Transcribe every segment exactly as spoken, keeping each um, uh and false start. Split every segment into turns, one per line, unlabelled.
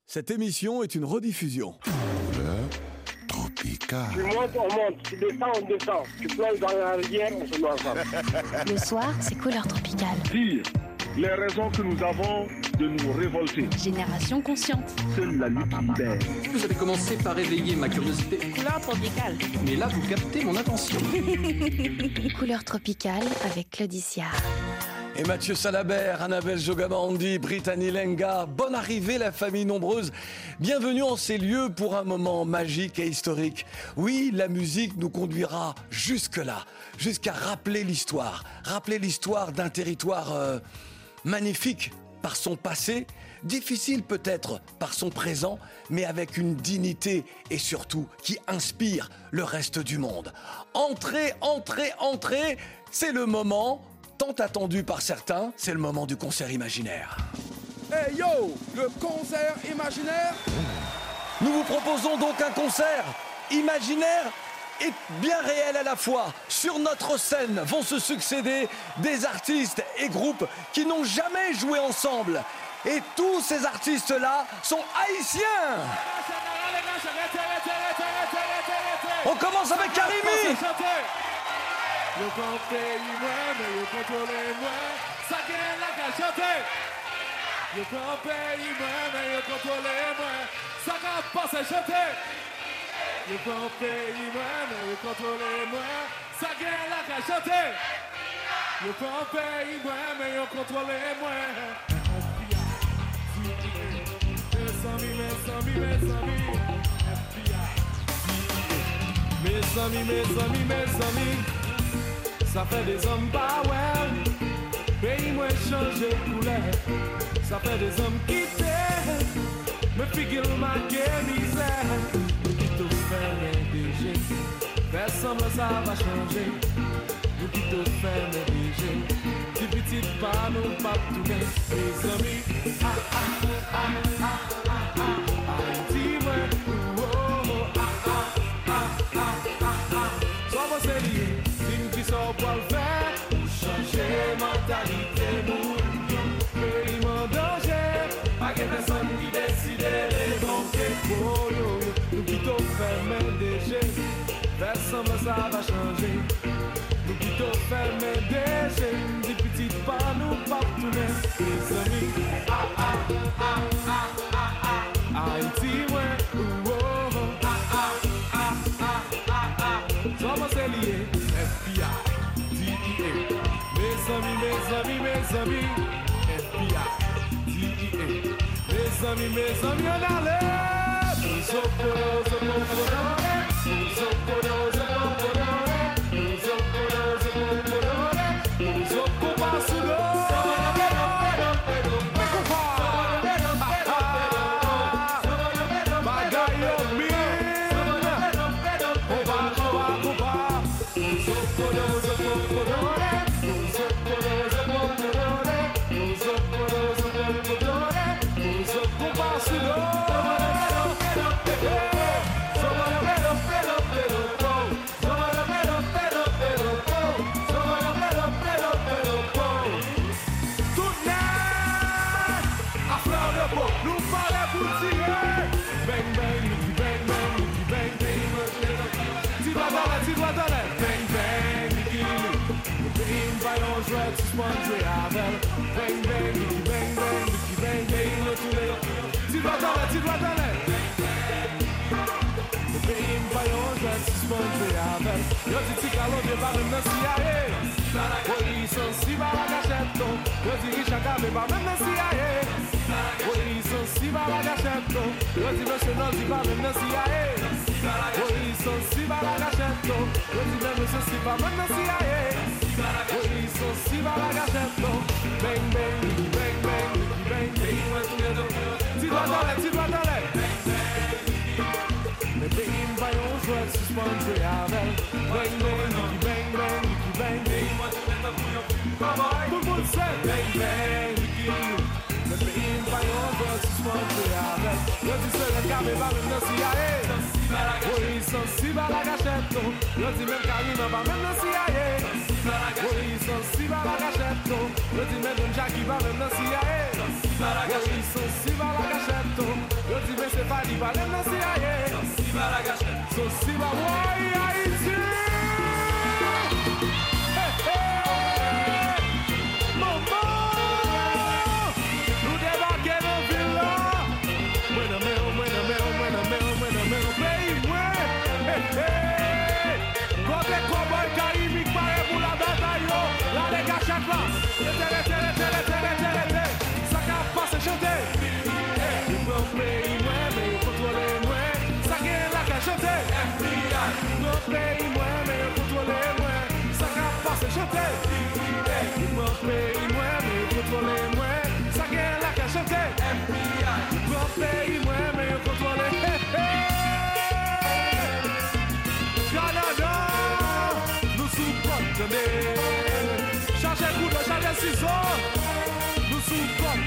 Cette émission est une rediffusion.
Couleur tropicale.
Tu montes, on monte. Tu descends, on descend. Tu plonges dans la rivière, on se noie ensemble.
Le soir, c'est Couleur tropicale.
Dire les raisons que nous avons de nous révolter.
Génération consciente.
Seule la lutte libère.
Vous avez commencé par éveiller ma curiosité.
Couleur tropicale.
Mais là, vous captez mon attention.
Couleur tropicale avec Claudicia.
Et Mathieu Salabert, Annabelle Jogamandi, Brittany Lenga, bonne arrivée la famille nombreuse. Bienvenue en ces lieux pour un moment magique et historique. Oui, la musique nous conduira jusque-là, jusqu'à rappeler l'histoire. Rappeler l'histoire d'un territoire euh, magnifique par son passé, difficile peut-être par son présent, mais avec une dignité et surtout qui inspire le reste du monde. Entrez, entrez, entrez, c'est le moment... tant attendu par certains, c'est le moment du concert imaginaire.
Hey yo, le concert imaginaire.
Nous vous proposons donc un concert imaginaire et bien réel à la fois. Sur notre scène vont se succéder des artistes et groupes qui n'ont jamais joué ensemble. Et tous ces artistes-là sont haïtiens. On commence avec Karimi.
Yo kon peyi mwen, men yo kontrole mwen, sa gen la ka chante. Yo kon peyi mwen, men yo kontrole mwen, sa ka pase chante. Yo kon peyi mwen, men yo kontrole mwen, sa gen la ka chante. Yo kon peyi mwen, men yo kontrole mwen. Mes amis, mes amis, mes amis, F B I. Mes amis, mes amis, mes amis. Ça fait des hommes pas ouais, pays moi changer couleur. Ça fait des hommes qui t'aiment, me figure ma misère. Nous qui te fait mes D G, faire semblant ça va changer. Nous qui te fait mes D G, si petit pas nous pas tout bien. Mes amis, ah ah ah ah ah ah ah, dis-moi, oh oh ah ah ah ah ah ah. Sois bon sérieux. So pour le faire, pour changer mentalité, nous, pays en danger, pas que personne qui décide de manquer. Oh yo, nous qui t'ont fermé déjà, vers semblant ça va changer. Nous qui t'ont fermé déjà, des petites pas nous pas tourner. Les amis, ah ah ah ah ah ah, Haïti, ouais, oh oh, ah ah ah ah ah ah, sommes liés. F B I, D E A. Mes amis, mes amis, mes amis, F B I, D E A. Mes amis, mes amis, on allait. Nous opposons, nous opposons, nous opposons, nous opposons, nous opposons sous l'eau. Suspendre avec bang bang, Nicky bang bang, Nicky bang bang, le tous les tu dois dans la, tu dois dans la le pays me paye je suspendre avec yo dis ti calor de pas même dans C I A police si va la gâchette yo dis Richard Gabe pas même dans C I A police si va la gâchette yo dis monsieur non si pas même dans C I A police si va la gâchette yo dis monsieur si pas même dans C I A police si va la gâchette bang bang, bang bang, bang bang, tu dois dans la, tu dois dans la le pays me paye on joue suspendre avec bang bang, bang bang, bang bang, tout le monde sait bang bang, le pays me paye on joue suspendre avec yo dis c'est le Gabe pas même dans C I A police si va la gâchette yo dis même Karine pas même dans C I A police si va la gâchette yo dis même Jackie pas même dans C I A police si va la gâchette yo Valem nan C I A. Sosiba la gâchette. Sosiba boy Haïti. Hey, hey. Maman. Nous débarquons dans la ville là. Mwen a mel, mwen a mel, mwen a mel, mwen a mel. Pays mwen. Hey, hey. Côté cowboy caribik pare pour la bataille yo. La les gâchettes là. Rete, rete, rete, rete, rete, rete. Ça qu'a passé chanter. Hey, mon pays mwen, mais yo contrôle mwen. Ça gagne la qu'a chanter. F B I. Mon pays mwen, mais yo contrôle mwen. Ça qu'a passé chanter. Hey, mon pays mwen, mais yo contrôle mwen. Ça gagne la qu'a chanter. F B I. Mon pays mwen, mais yo contrôle. Hey, hey. Canada, nous supportons. Chargez couteau, chargez ciseaux, nous supportons.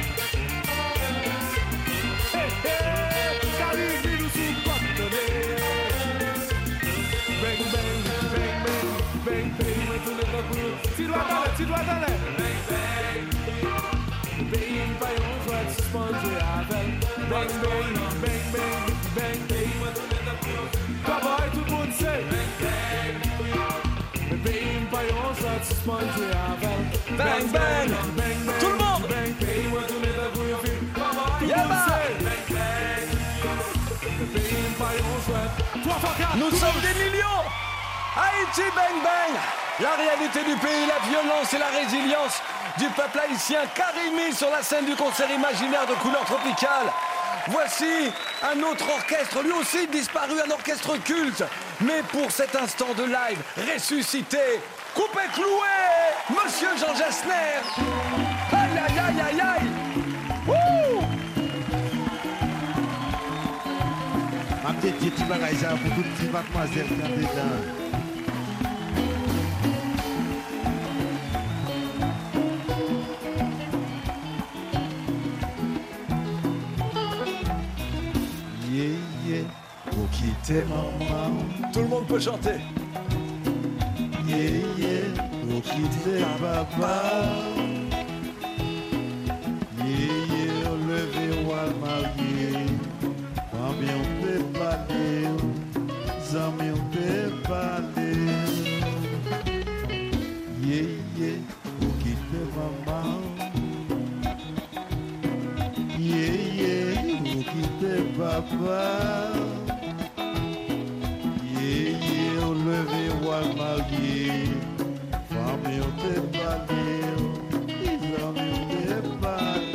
Hey, hey, Caribe, nous supportons. Bang, bang, bang, bang, bang, bang, mais tout le monde. Tu dois d'aller, tu dois d'aller. Bang, bang. Pays, pas on doit suspendre avec. Bang, bang, bang, bang, bang, bang, mais tout le monde. Cowboy, tout le monde sait.
Bang, bang. Tout le monde. Yaba. Nous sommes des millions. Haïti, bang, bang. La réalité du pays, la violence et la résilience du peuple haïtien. Karimi sur la scène du concert imaginaire de Couleur Tropicale. Voici un autre orchestre, lui aussi disparu, un orchestre culte. Mais pour cet instant de live, ressuscité, coupé cloué, Monsieur Jean Gessner. Aïe, aïe, aïe, aïe, aïe. Wouh!
Ma petite petite bagaille ça pour toutes les mademoiselles qui sont dedans. Yeah, yeah, pour quitter maman.
Tout le monde peut chanter.
Yeah, yeah, pour quitter papa. Yeah, yeah, on levé ou à marier. Famille, on peut parler. Amis, on peut parler. Yeah, yeah, pour quitter maman. Yeah, yeah, pour quitter papa. Yeah, yeah, on levé ou à marier. Famille, on peut parler. Les amis, on peut parler.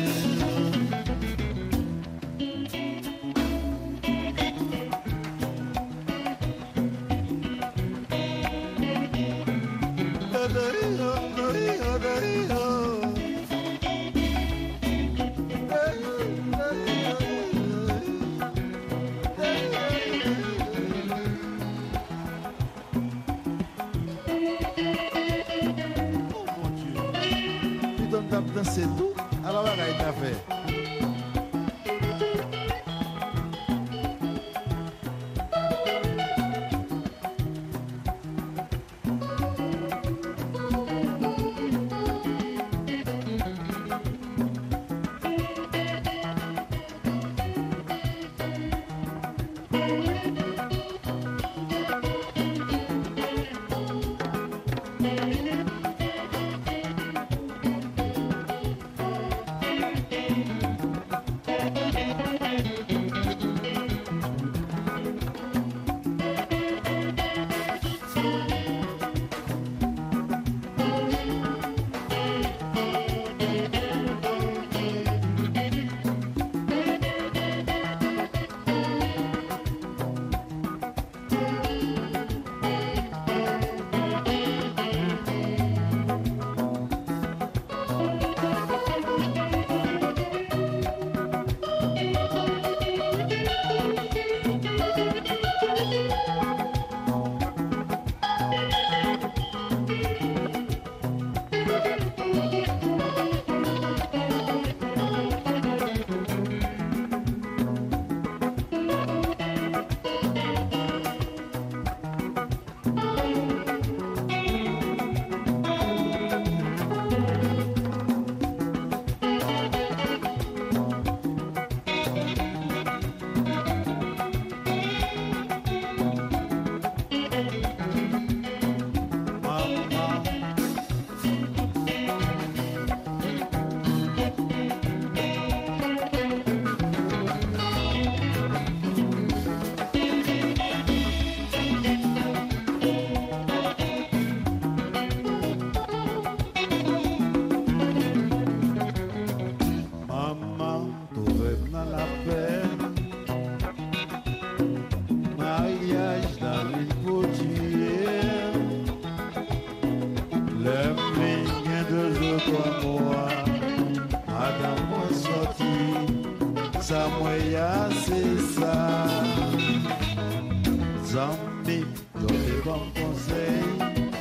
C'est tout. Alors, là, il a fait. moi ya c'est ça. Zambi, yo te bon conseil.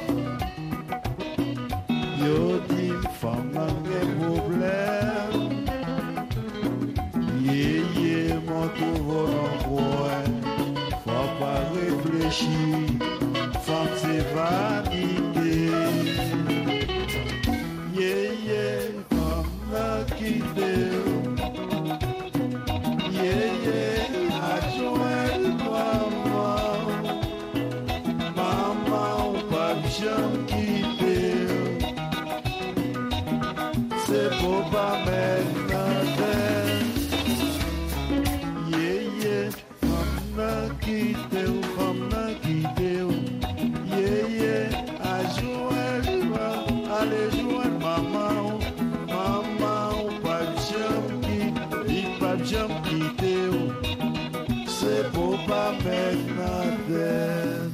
Yo di femme nan gen problème. Yeah, yeah, mon trouve l'endroit. Faut pas réfléchir, femme c'est vanité. Yeah, yeah, femme n'a quitté. Yeah, yeah, adjoint maman. Maman, ou pas bien quitter. C'est pour pas mettre la tête. Yeah, yeah, femme n'a quitté, femme n'a quitté. Yeah, yeah, adjoint, allez joindre maman. Maman, ou pas bien quitter. Pas bien quitter. C'est pour pas mettre la tête.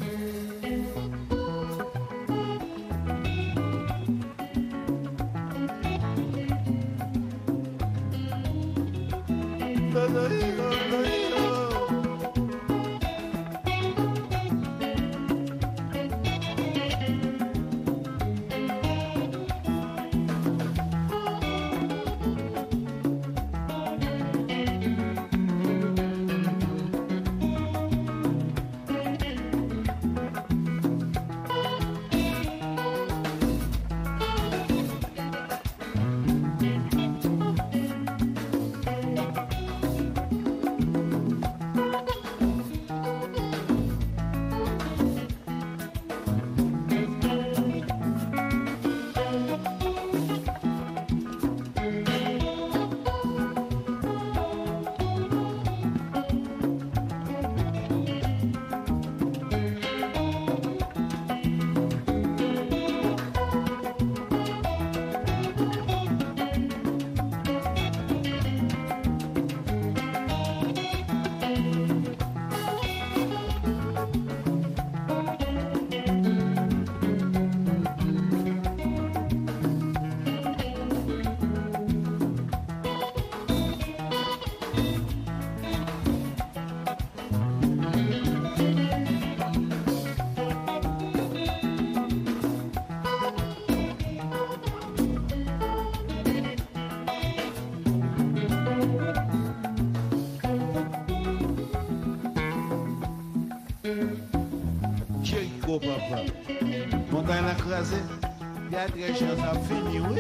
Jericho, papa. Montagne a crasé. Il y a des choses à finir, oui.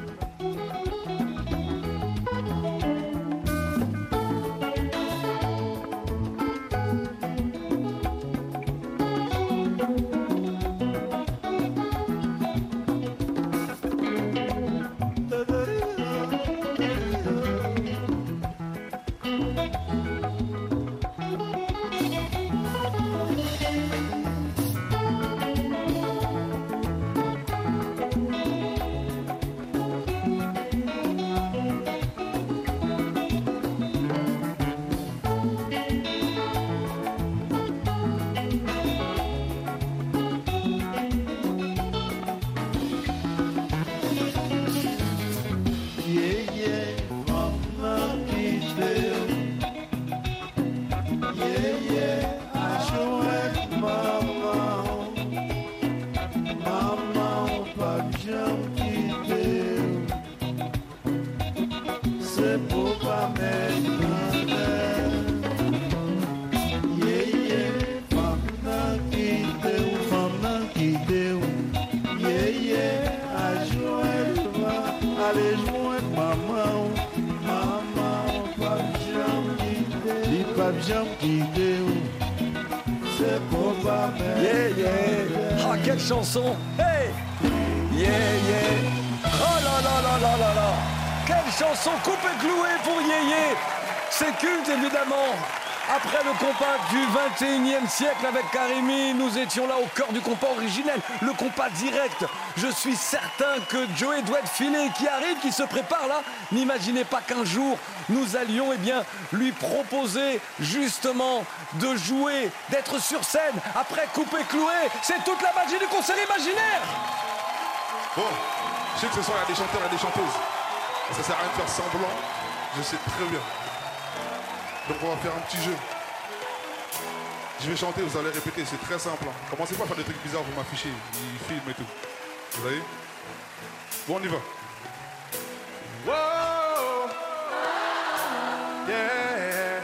Yeah, yeah. Ah, quelle chanson. Hey. Yeah, yeah. Oh là là là là là là. Quelle chanson coupée clouée pour Yéyé. C'est culte, évidemment. Après le compas du vingt et unième siècle avec Karimi, nous étions là au cœur du compas originel, le compas direct. Je suis certain que Joey doit être filé, qui arrive, qui se prépare là. N'imaginez pas qu'un jour, nous allions eh bien, lui proposer justement de jouer, d'être sur scène. Après coupé cloué, c'est toute la magie du concert imaginaire.
Bon, je sais que ce soir il y a des chanteurs et des chanteuses. Ça sert à rien de faire semblant, je sais très bien.
Donc on va faire un petit jeu. Je vais chanter, vous allez répéter, c'est très simple. Hein. Commencez pas à faire des trucs bizarres, vous m'affichez, ils filment et tout. Vous voyez? Bon, on y va. Wow! Yeah!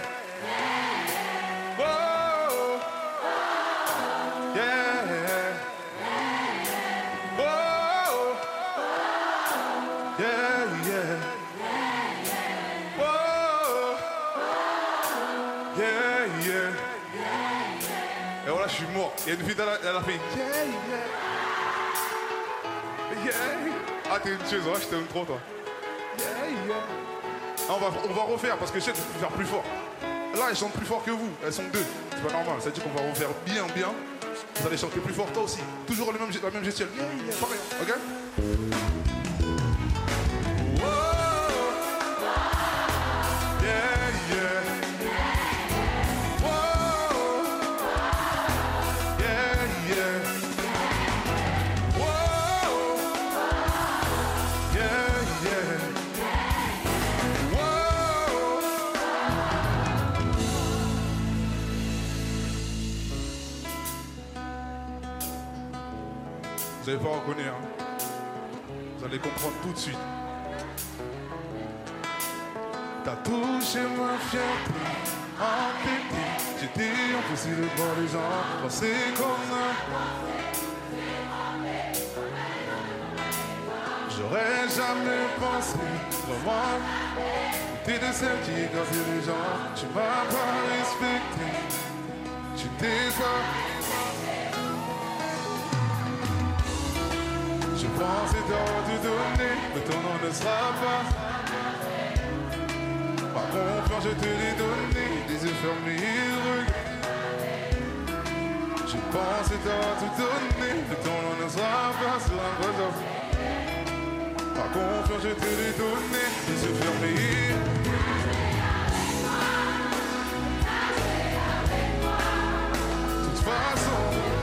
Wow! Yeah! Wow! Yeah, yeah! Wow! Yeah, yeah! Et voilà, je suis mort. Il y a une fille, elle a, elle a fait yeah, yeah! Yeah! Ah, t'es une tueuse, ouais, je t'aime trop, toi. Yeah, yeah! Ah, on, va, on va refaire parce que je sais que je peux faire plus fort. Là, elles chantent plus fort que vous. Elles sont deux. C'est pas normal. Ça veut dire qu'on va refaire bien, bien. Vous allez chanter plus fort, toi aussi. Toujours le même, la même gestuelle. Yeah, yeah, pareil, ok? Wow. Yeah, yeah. Wow. Yeah, yeah. Wow. Yeah, yeah. Wow. Vous n'allez pas reconnaître, hein? Vous allez comprendre tout de suite. T'as touché ma fierté, entêté. J'étais impossible pour les gens, penser comme ça. J'aurais jamais pensé, vraiment. T'es de celle qui écarte les gens. Tu m'as pas respecté, tu t'es pas. Je pensais t'avoir tout donné, mais ton nom ne sera pas. Par confiance, je te l'ai donné, les yeux fermés, regarde. Je pensais t'avoir tout donné, mais ton nom ne sera pas sur un buzzer. Par confiance, je te l'ai donné, les yeux fermés. De toute façon.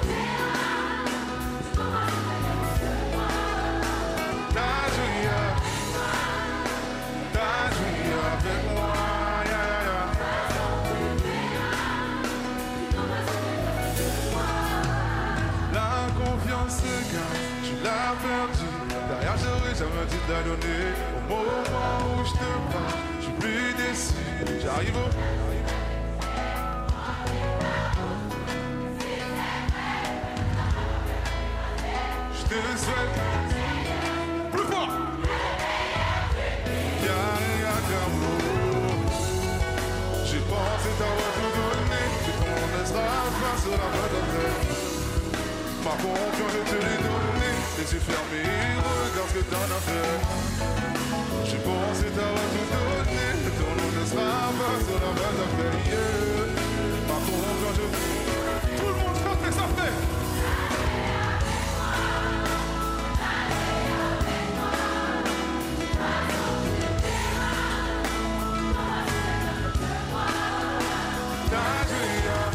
Tu l'as perdu, derrière j'aurais jamais dû te la donner. Au moment où je te parle, je suis plus déçu. J'arrive au... Je te souhaite plus fort. Y'a rien d'amour. J'ai pensé t'avoir tout donné, mais ton ne sera pas sur la voie de terre. Ma confiance, je te l'ai donné, les yeux fermés, regarde ce que t'en as fait. J'ai pensé t'avoir tout donné, mais ton nom ne sera pas sur la base après hier. Ma confiance, je... Tout le monde chante et ça fait. T'as joué à...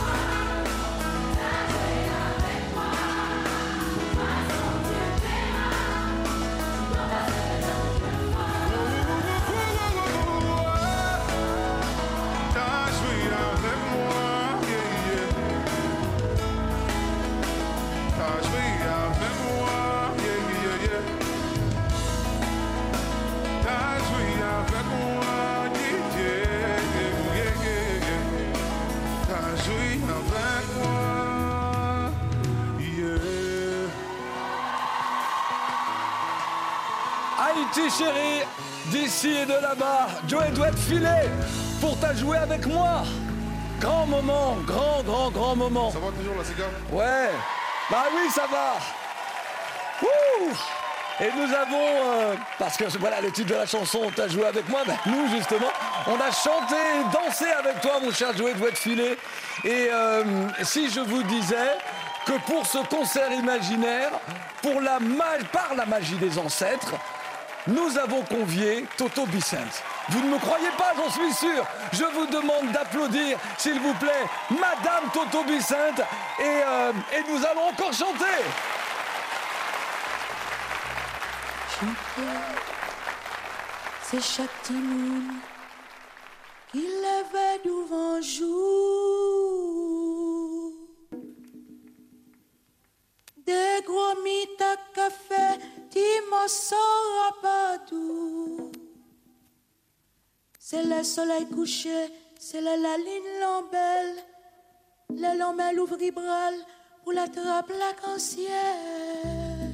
Haïti chérie, d'ici et de là-bas, Joey doit te filer pour t'as joué avec moi. Grand moment, grand, grand, grand moment.
Ça va toujours la cigare?
Ouais, bah oui, ça va. Ouh. Et nous avons, euh, parce que voilà le titre de la chanson, t'as joué avec moi, bah, nous justement, on a chanté, dansé avec toi mon cher Joey doit te filer. Et euh, si je vous disais que pour ce concert imaginaire, pour la ma- par la magie des ancêtres, nous avons convié Toto Bicente. Vous ne me croyez pas, j'en suis sûr. Je vous demande d'applaudir, s'il vous plaît, Madame Toto Bicente. Et, euh, et nous allons encore chanter.
Chanter, c'est chaque timoun qui levait devant jour. Des gros mythes à café, t'y sort pas tout. C'est le soleil couché, c'est la, la ligne lambelle. Le lambelle ouvrit bral pour la trappe l'arc-en-ciel.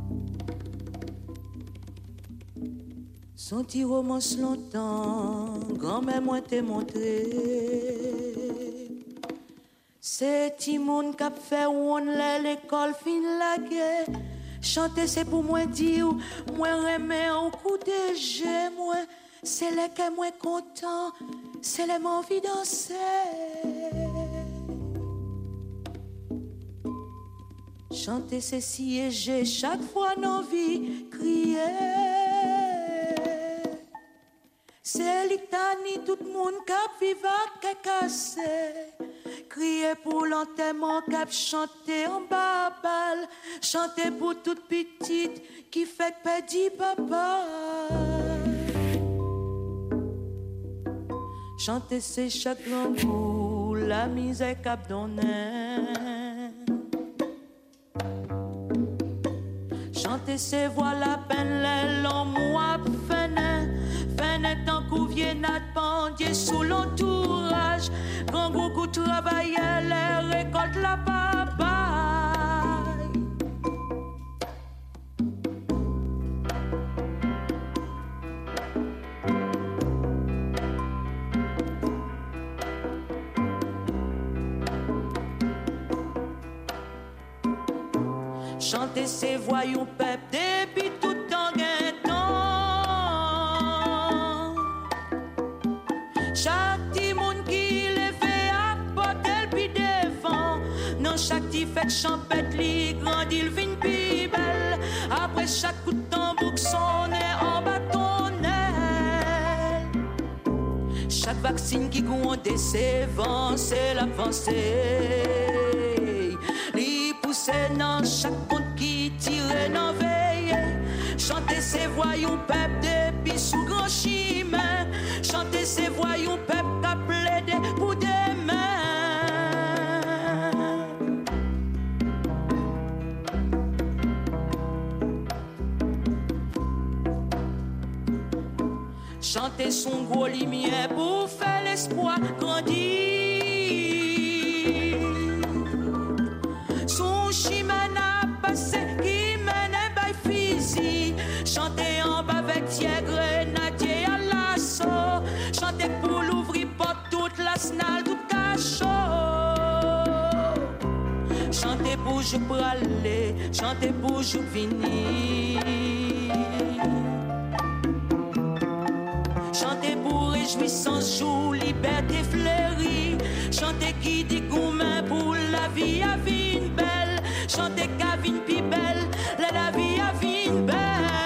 Son petit romance longtemps, grand-mère moi t'ai montré. C'est Timoun qui a fait où on l'a l'école fin la guerre. Chanter c'est pour moi dire, moi remet au coup de jeu, moi c'est les que moi content, c'est les m'envie danser. Chanter c'est siéger chaque fois l'envie crier. C'est l'Itanie, tout le monde qui vit à cassé. Crier pour l'enterrement, cap chanter en babal. Chanter pour toute petite qui fait pédi papa. Chanter c'est chaque grand coup, la misère cap donner. Chanter c'est voir la peine, les longs mois fenêtre. Fenêtre en couvier, nat pendier sous l'entourage. Grand gougou travaillait, les récolte la papaye. Chanter ces voyous pep depuis tout temps guettant. Chaque petit monde qui levait à porter le pied devant. Non, chaque petit fête champette, li grandit, il vient plus belle. Après chaque coup de tambour sonne en bâtonnelle. Chaque vaccine qui goûte décevant, c'est l'avancée. Li pousse dans chaque compte qui tire dans veille. Chanter ces voyous pep depuis sous grand chemin. Chanter ces voyous pep qu'a plaidé pour demain. Chanter son gros lumière pour faire l'espoir grandir. Son chemin n'a passé qui menait by physique. Chanter en bas avec grenadier à l'assaut. Chanter pour l'ouvrir porte toute la snale, tout cachot. Chanter pour je praler, chanter pour je finir. Chanter pour réjouissance, jour, liberté fleurie. Chanter qui dit gourmand pour la vie à vie belle. Chanter qu'à vie pi belle, la, la vie à vie belle.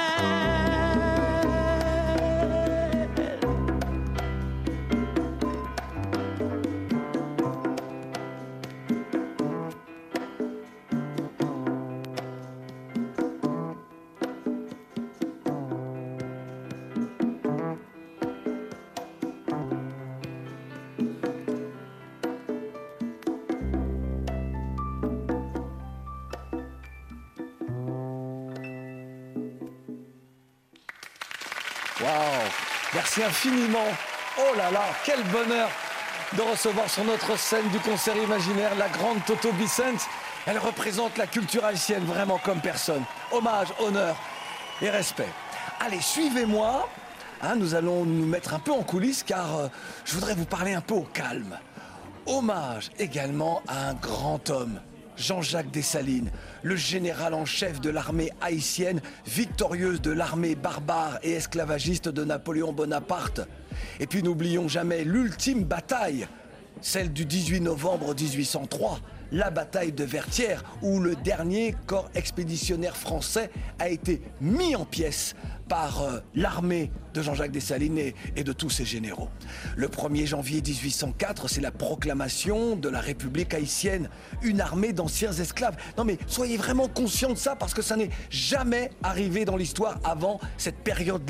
Merci infiniment. Oh là là, quel bonheur de recevoir sur notre scène du concert imaginaire la grande Toto Vicente. Elle représente la culture haïtienne vraiment comme personne. Hommage, honneur et respect. Allez, suivez-moi. Hein, nous allons nous mettre un peu en coulisses car euh, je voudrais vous parler un peu au calme. Hommage également à un grand homme. Jean-Jacques Dessalines, le général en chef de l'armée haïtienne, victorieuse de l'armée barbare et esclavagiste de Napoléon Bonaparte. Et puis n'oublions jamais l'ultime bataille, celle du dix-huit novembre mille huit cent trois, la bataille de Vertières, où le dernier corps expéditionnaire français a été mis en pièces par euh, l'armée de Jean-Jacques Dessalines et, et de tous ses généraux. Le premier janvier mille huit cent quatre, c'est la proclamation de la République haïtienne, une armée d'anciens esclaves. Non mais soyez vraiment conscients de ça parce que ça n'est jamais arrivé dans l'histoire avant cette période-là.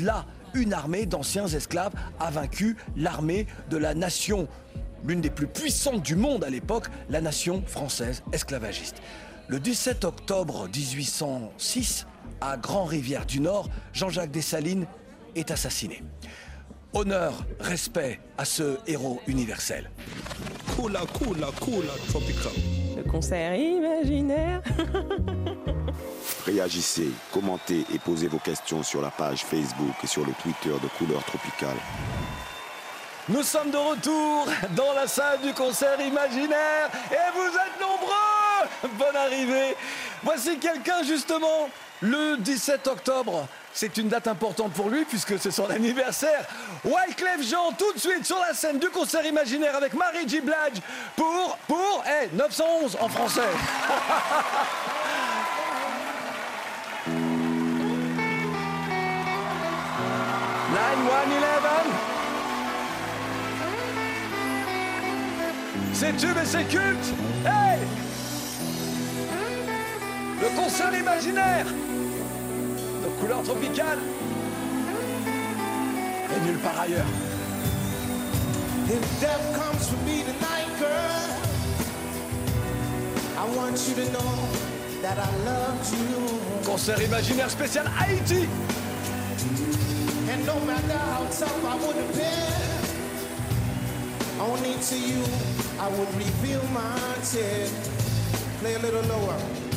une armée d'anciens esclaves a vaincu l'armée de la nation, l'une des plus puissantes du monde à l'époque, la nation française esclavagiste. Le dix-sept octobre mille huit cent six, à Grand-Rivière du Nord, Jean-Jacques Dessalines est assassiné. Honneur, respect à ce héros universel.
Cola, cola, cola, tropical.
Le concert imaginaire.
Réagissez, commentez et posez vos questions sur la page Facebook et sur le Twitter de Couleur Tropicale.
Nous sommes de retour dans la salle du concert imaginaire et vous êtes nombreux. Bonne arrivée. Voici quelqu'un justement, le dix-sept octobre. C'est une date importante pour lui puisque c'est son anniversaire. Wyclef Jean, tout de suite sur la scène du concert imaginaire avec Mary J. Blige pour, pour, eh, hey, neuf cent onze en français. nine one eleven. C'est tube et c'est culte. Hey! Le concert imaginaire de Couleur Tropicale et nulle part ailleurs.
If death comes for me tonight, girl, I want you to know that I love you.
Concert imaginaire spécial Haïti.
And no matter how tough I would have been, only to you I would reveal my tears. Play a little lower.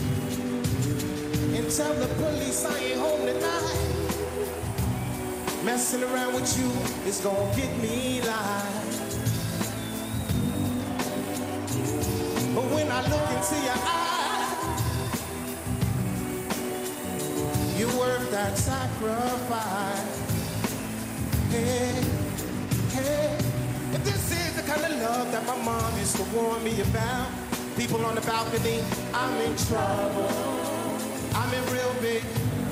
And tell the police I ain't home tonight. Messing around with you is gonna get me live. But when I look into your eyes, you're worth that sacrifice. Hey, hey. If this is the kind of love that my mom used to warn me about, people on the balcony, I'm in trouble. I'm in real big.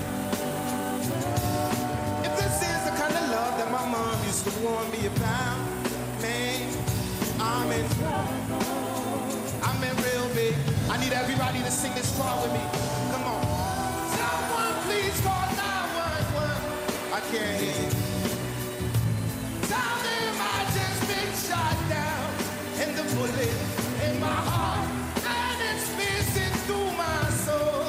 If this is the kind of love that my mom used to warn me about, man, I'm in trouble. I'm in real big. I need everybody to sing this part with me. Come on. Someone please call nine one one. I can't hear you. Tell them I just been shot down and the bullet in my heart and it's piercing through my soul.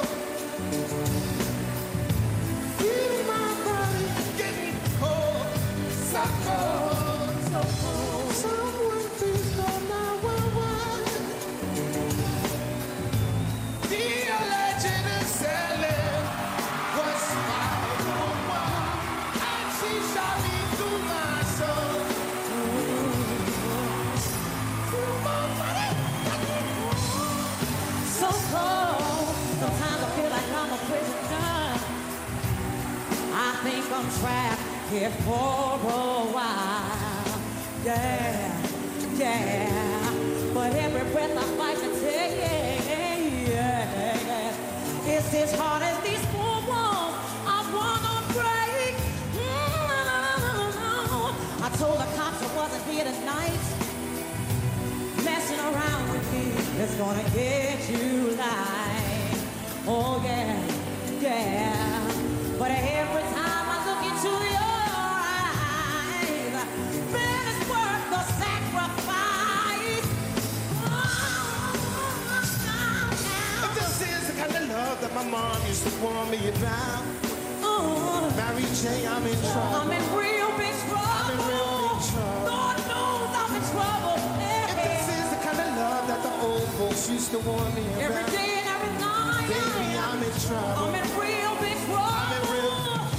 Feel my body getting cold, so cold, so cold. Someone please call nine one one. The legend of Sally was my woman, and she shot me through my soul. Through my body.
So cold, sometimes I feel like I'm a prisoner. I think I'm trapped here for a while. Yeah, yeah. But every breath I fight to take, yeah. It's as hard as these four walls I wanna break. Mm-hmm. I told the cops I wasn't here tonight. Messing around with me is gonna get you live. Oh yeah, yeah. But every time I look into your eyes, man, it's worth the sacrifice.
If this is the kind of love that my mom used to warn me about,
Oh,
Mary J, I'm in trouble.
I'm in real big trouble.
I'm in real big trouble.
God knows I'm in trouble.
If this is the kind of love that the old folks used to warn me about,
Every day and every night,
baby, I'm in trouble.
I'm in real big trouble.
I'm in real.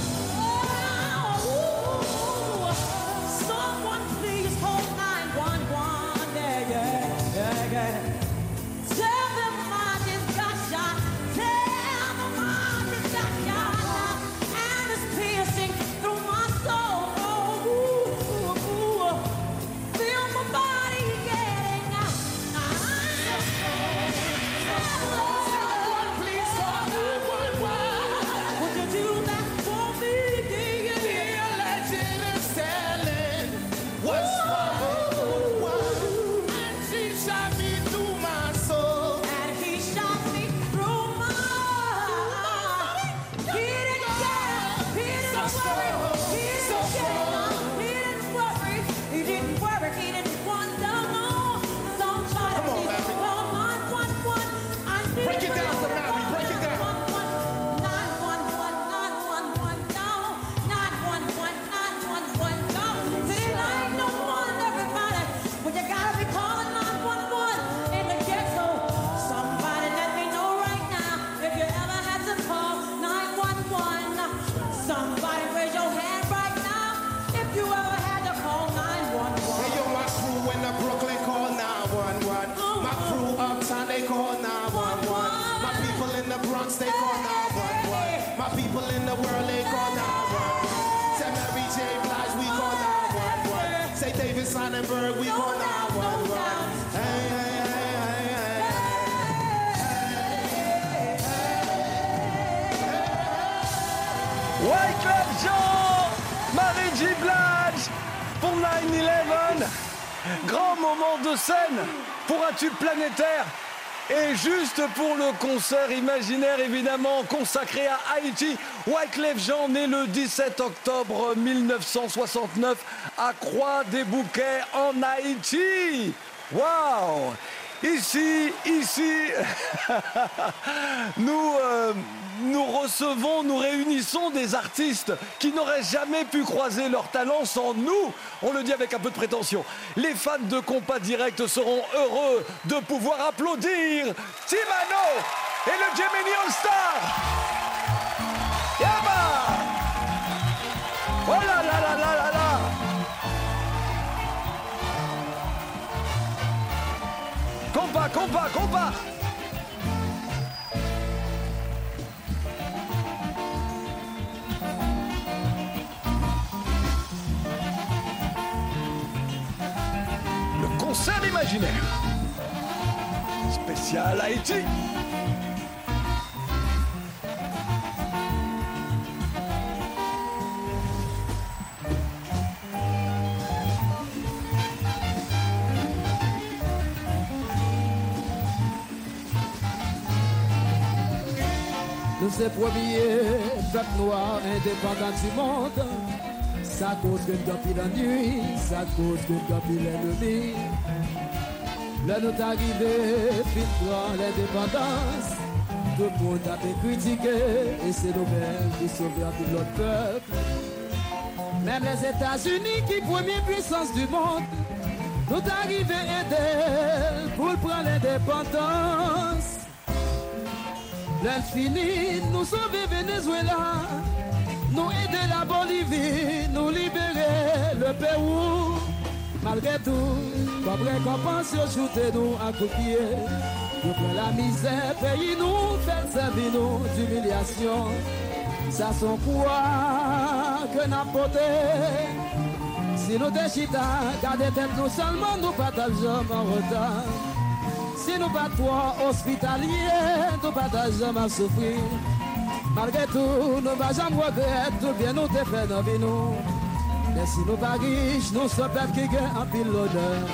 Oh, someone please call nine one one. Yeah, yeah, yeah, yeah. Tell them I just got shot. Tell them I just got shot. And it's piercing through my soul. Oh, ooh, ooh, ooh. Feel my body getting out.
Someone please call nine one one.
Would you do
the Bronx, they call nine one one. My people in the world, they call nine one one. Say Mary J. Blige, we call nine one one. Say David Sonnenberg, we call nine one one. Hey, hey, hey, hey, hey.
Wyclef Jean, Mary J. Blige pour neuf onze. Grand moment de scène pour un tube planétaire. Et juste pour le concert imaginaire, évidemment, consacré à Haïti, Wyclef Jean, né le dix-sept octobre mille neuf cent soixante-neuf à Croix-des-Bouquets en Haïti. Waouh! Ici, ici, nous, euh, nous recevons, nous réunissons des artistes qui n'auraient jamais pu croiser leur talent sans nous. On le dit avec un peu de prétention. Les fans de Compas Direct seront heureux de pouvoir applaudir Timano et le Gemini All Star. Yaba! Oh là là là là là là! Compas, compas, compas! Le concert imaginaire. Spécial Haïti.
Nous c'est premier peuple noir indépendant du monde. Ça cause que depuis la nuit, ça cause que depuis l'ennemi. Là nous t'arrivé, fit prendre l'indépendance. Tout le monde a été critiqué et c'est nous-mêmes qui sauvons tout l'autre peuple. Même les États-Unis qui première puissance du monde, nous t'arrivé aider pour prendre l'indépendance. L'infini nous sauver Venezuela, nous aider la Bolivie, nous libérer le Pérou. Malgré tout, comme récompense, shooter nous à coups de pied. Nous prenons la misère, pays nous, fait servir nous d'humiliation. Ça sont quoi que n'a porté? Si nous déchita, gardez tête nous seulement, nous pas d'argent en retard. Si nous pas toi hospitalier, nous pas d'argent à souffrir. Malgré tout, nous pas jamais regretter tout bien nous te fait dans vie nous. Mais si nous pas riches, nous sommes peuple qui gagne en pile l'honneur.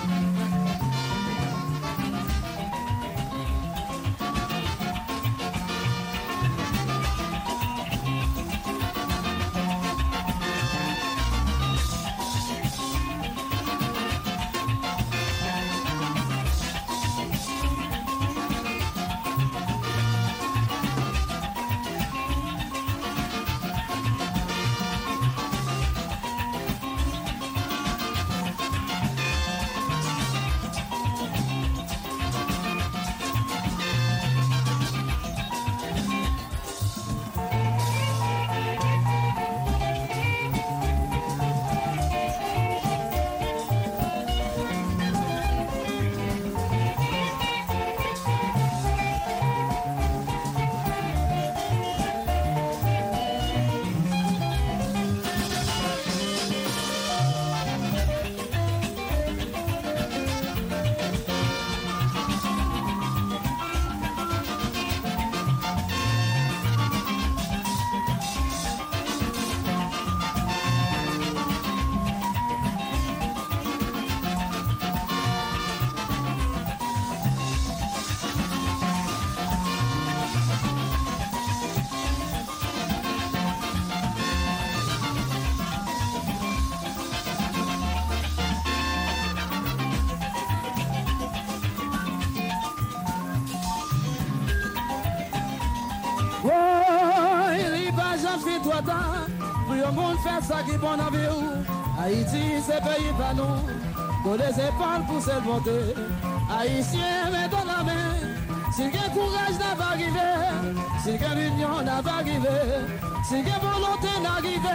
Pour le monde faire ça qui est bon dans vie. Haïti, c'est pays pas nous. Pour les épaules pour se monter. Haïtien, mais dans la main. Si le courage n'a pas arrivé, si l'union n'a pas arrivé, si la volonté n'a arrivé,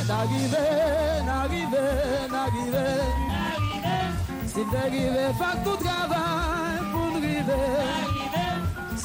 n'arrivé, n'arrivé, n'arrivé. Si t'es arrivé, faut tout travail pour nous arriver.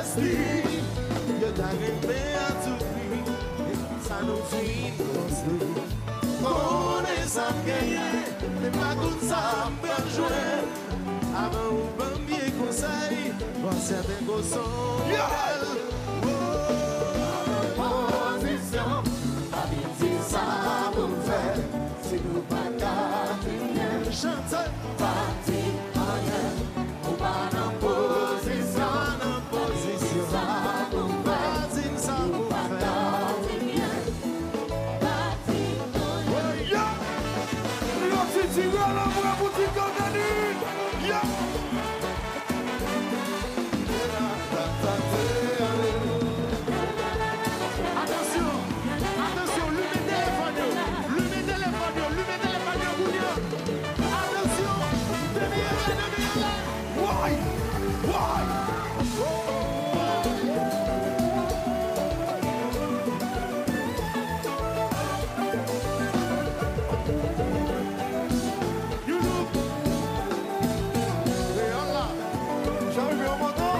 investir. Yo t'arrivé à tout prix, et ça nous finit construire. On est sans gagner, mais pas comme ça, pour jouer. Avant ou bon bien conseil, pour certains gossons. Position, habitude ça pour faire, si nous pas gagner, chante, parti, rien, ou pas en position, en position, ça pour faire, si ça pour faire, parti, rien.
L'autre tiré à la voix boutique organique. Yeah.
Attention, attention, lui mettez les fagnots, lui mettez les fagnots, lui mettez les fagnots, bouillon. Attention, demi-heure là, demi-heure là.
Why? Why?
You look. Et Allah, j'arrive au montant.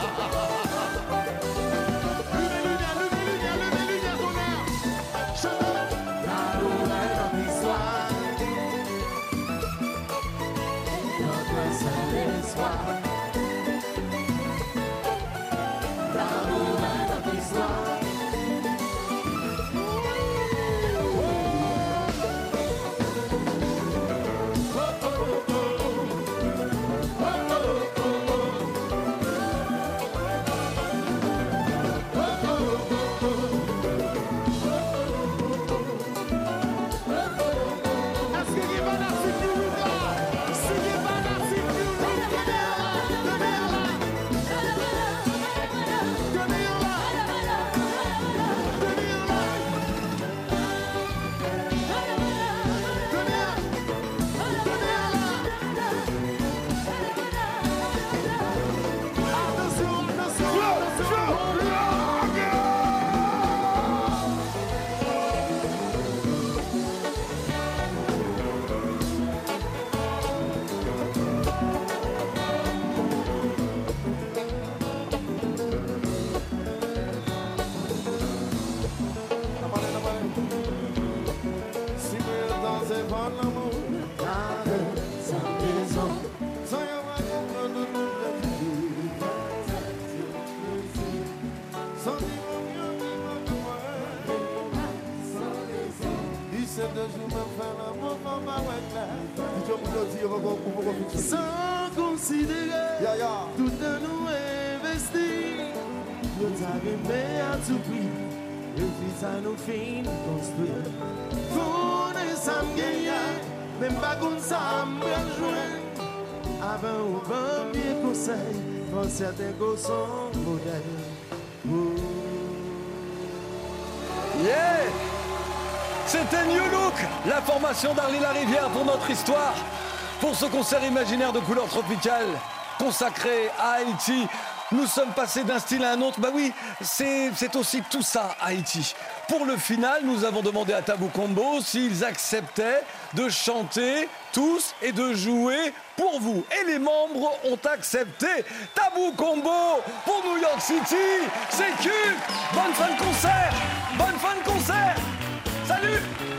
Levez lumière, levez lumière, levez lumière, tonnerre. Chante. La nouvelle dans l'histoire. Notre seul espoir. La nouvelle dans l'histoire. Est-ce que il va la suite du là? Si il va la suite du là, demi-heure là, demi-heure là, demi-heure là, demi-heure, demi-heure là. Attention, attention, attention. Si vous dansez pas l'amour, gardez sa maison. Sans y avoir de nous sans dire mieux, dix-sept de jours, me faire l'amour, maman, ouais, là. Sans considérer tout de nous investir, nous arriver à tout prix. Et puis ça nous finit construire. Faut ne s'en gagner, même pas comme ça me rejoindre. Avant ou bon bien conseil, pour certains gossons modèles.
Yeah! C'était New Look, la formation d'Arly Larivière pour notre histoire, pour ce concert imaginaire de couleur tropicale consacré à Haïti. Nous sommes passés d'un style à un autre. Bah oui, c'est, c'est aussi tout ça, Haïti. Pour le final, nous avons demandé à Tabou Combo s'ils acceptaient de chanter tous et de jouer pour vous. Et les membres ont accepté. Tabou Combo pour New York City. C'est culte. Bonne fin de concert. Bonne fin de concert. Salut.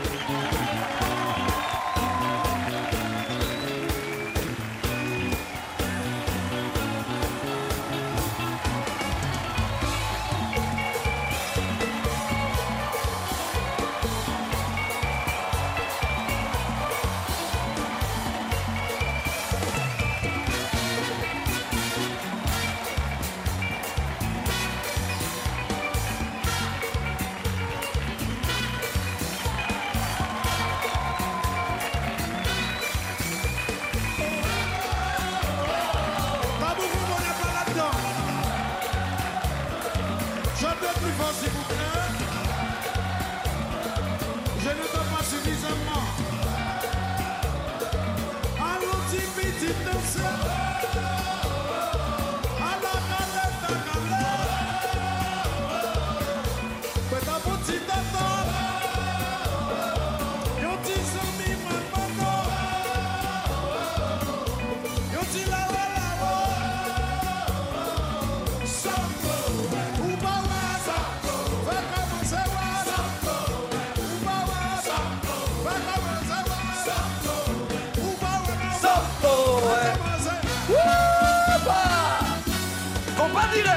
S'il vous plaît, je ne t'en pas suffisamment. Allons, petit petit danseur. Alors, calette, calette. Faites un petit attente. Yo, petit ami, maman. Yo, petit la la la. Sambo.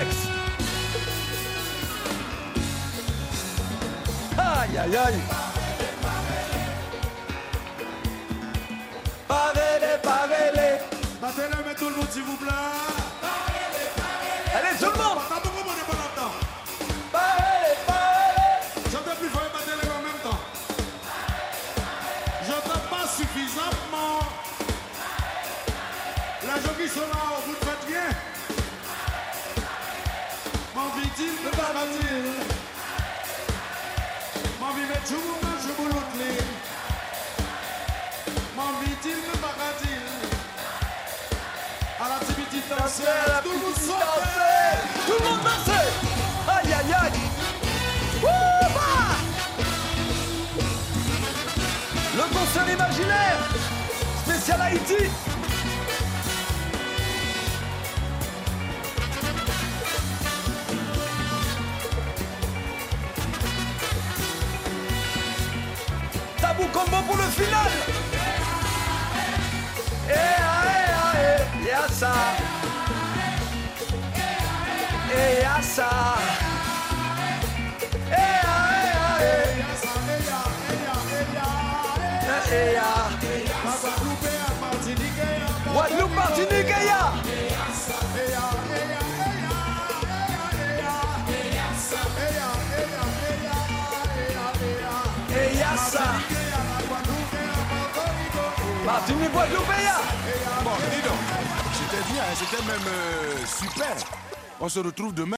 Aïe, aïe, aïe. Parez-les, parez-les.
Battez-les, mais tout le monde, s'il vous plaît.
Allez, tout le monde.
Attends, tout le monde est pas là-dedans.
Parez-les, parez-les.
J'entends plus fort, battez-les en même temps. J'entends pas suffisamment. Les gens qui sont là, vous ne faites rien. M'envie-t-il de baratil. M'envie de tout le monde, je vous l'autre. M'envie-t-il de baratil. À la petite danse, tout le monde saute.
Tout le monde danse. Aïe, aïe, aïe. Wouh, bah. Le concert imaginaire spécial Haïti. Tabou combo pour le final. Eh, eh, eh, y'a ça. Eh, y'a ça. Eh, eh, eh. Eh, y'a. Guadeloupe, Martinique, eh, y'a. Eh, y'a ça. Martinique, Guadeloupe, eh, y'a.
Bon, dis donc, c'était bien, c'était même euh, super. On se retrouve demain.